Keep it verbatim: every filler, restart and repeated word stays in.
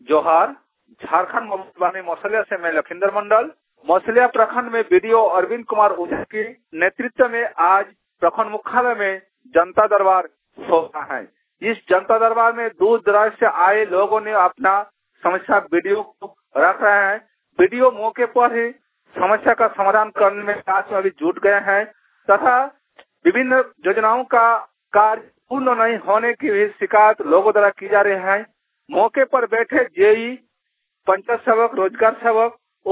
जोहार। झारखंड वानी मौसलिया से मैं लखिंदर मंडल। मौसलिया प्रखंड में बीडीओ अरविंद कुमार ओझा के नेतृत्व में आज प्रखंड मुख्यालय में जनता दरबार होता है। इस जनता दरबार में दूर दराज से आए लोगों ने अपना समस्या बीडीओ को रख रहे हैं। बीडीओ मौके पर ही समस्या का समाधान करने में आज में अभी जुट गए हैं तथा विभिन्न योजनाओं का कार्य पूर्ण नहीं होने की भी शिकायत लोगों द्वारा की जा रही है। मौके पर बैठे जेई, पंचायत सेवक, रोजगार सेवक